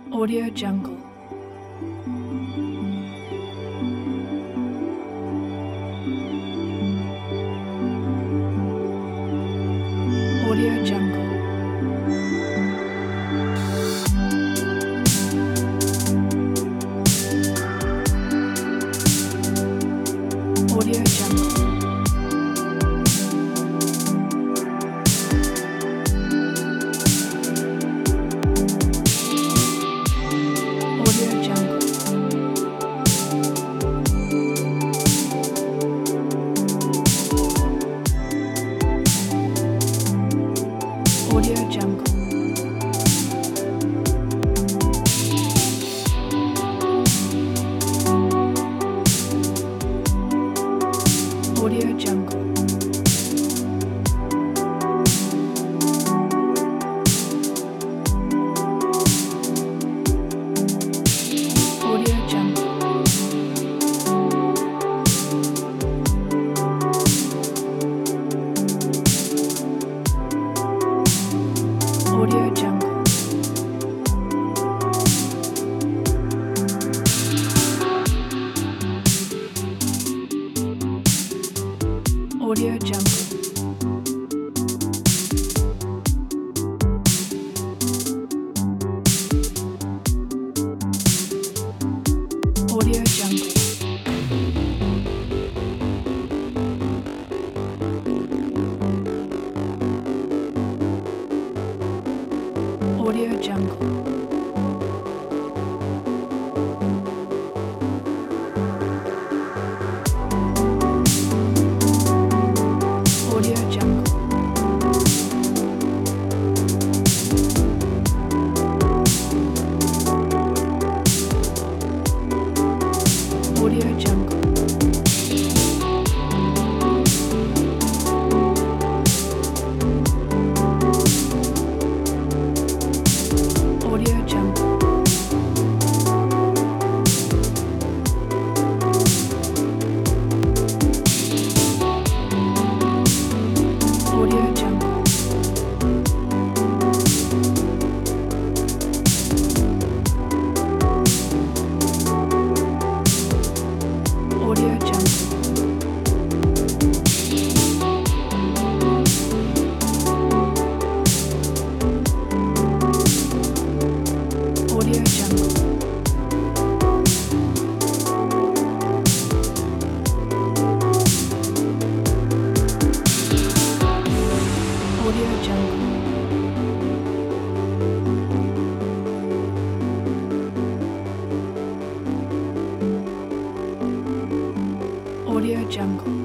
Audio Jungle. Audio Jungle. Audio Jungle. Audio Jungle. Audio Jungle. Audio Jungle. Audio Jungle. Audio Jungle. Audio Jungle. Audio Jungle. Audio Jungle. Audio Jungle. Audio Jungle. Audio Jungle. Audio Jungle. Audio Jungle. Audio Jungle. Audio Jungle. Audio Jungle.